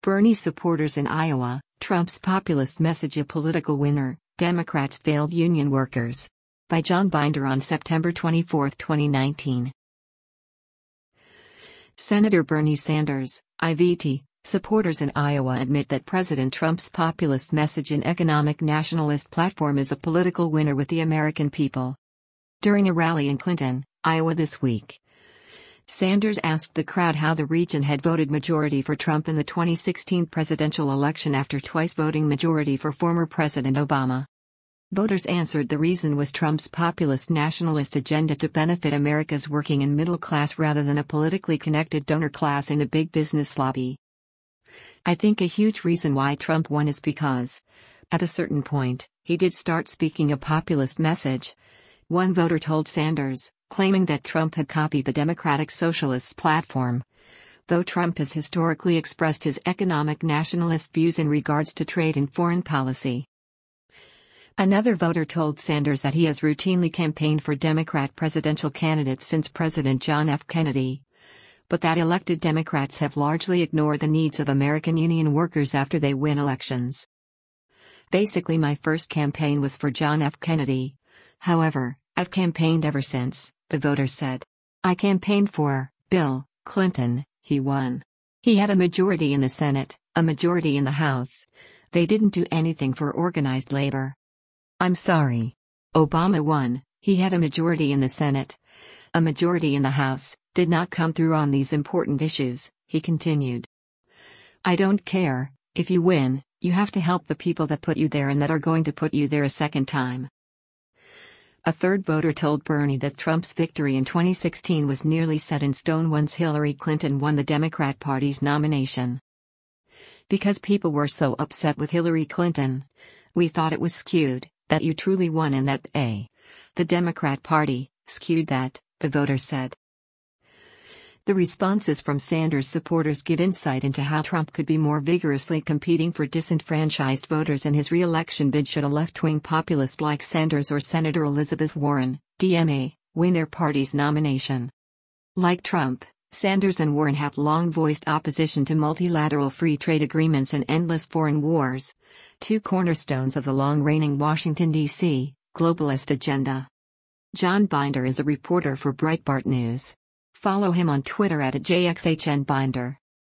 Bernie supporters in Iowa, Trump's populist message a political winner, Democrats failed union workers. By John Binder on September 24, 2019. Senator Bernie Sanders, IVT, supporters in Iowa admit that President Trump's populist message and economic nationalist platform is a political winner with the American people. During a rally in Clinton, Iowa this week, Sanders asked the crowd how the region had voted majority for Trump in the 2016 presidential election after twice voting majority for former President Obama. Voters answered the reason was Trump's populist nationalist agenda to benefit America's working and middle class rather than a politically connected donor class and the big business lobby. I think a huge reason why Trump won is because, at a certain point, he did start speaking a populist message. One voter told Sanders, claiming that Trump had copied the Democratic Socialists' platform. Though Trump has historically expressed his economic nationalist views in regards to trade and foreign policy. Another voter told Sanders that he has routinely campaigned for Democrat presidential candidates since President John F. Kennedy, but that elected Democrats have largely ignored the needs of American union workers after they win elections. Basically, my first campaign was for John F. Kennedy. However, I've campaigned ever since, the voter said. I campaigned for Bill Clinton. He won. He had a majority in the Senate, a majority in the House. They didn't do anything for organized labor. I'm sorry. Obama won. He had a majority in the Senate, a majority in the House, did not come through on these important issues, he continued. I don't care. If you win, you have to help the people that put you there and that are going to put you there a second time. A third voter told Bernie that Trump's victory in 2016 was nearly set in stone once Hillary Clinton won the Democrat Party's nomination. Because people were so upset with Hillary Clinton, we thought it was skewed, that you truly won and that the Democrat Party skewed that, the voter said. The responses from Sanders supporters give insight into how Trump could be more vigorously competing for disenfranchised voters in his re-election bid should a left-wing populist like Sanders or Senator Elizabeth Warren, DMA, win their party's nomination. Like Trump, Sanders and Warren have long voiced opposition to multilateral free trade agreements and endless foreign wars, two cornerstones of the long-reigning Washington, D.C., globalist agenda. John Binder is a reporter for Breitbart News. Follow him on Twitter @JXHNBinder.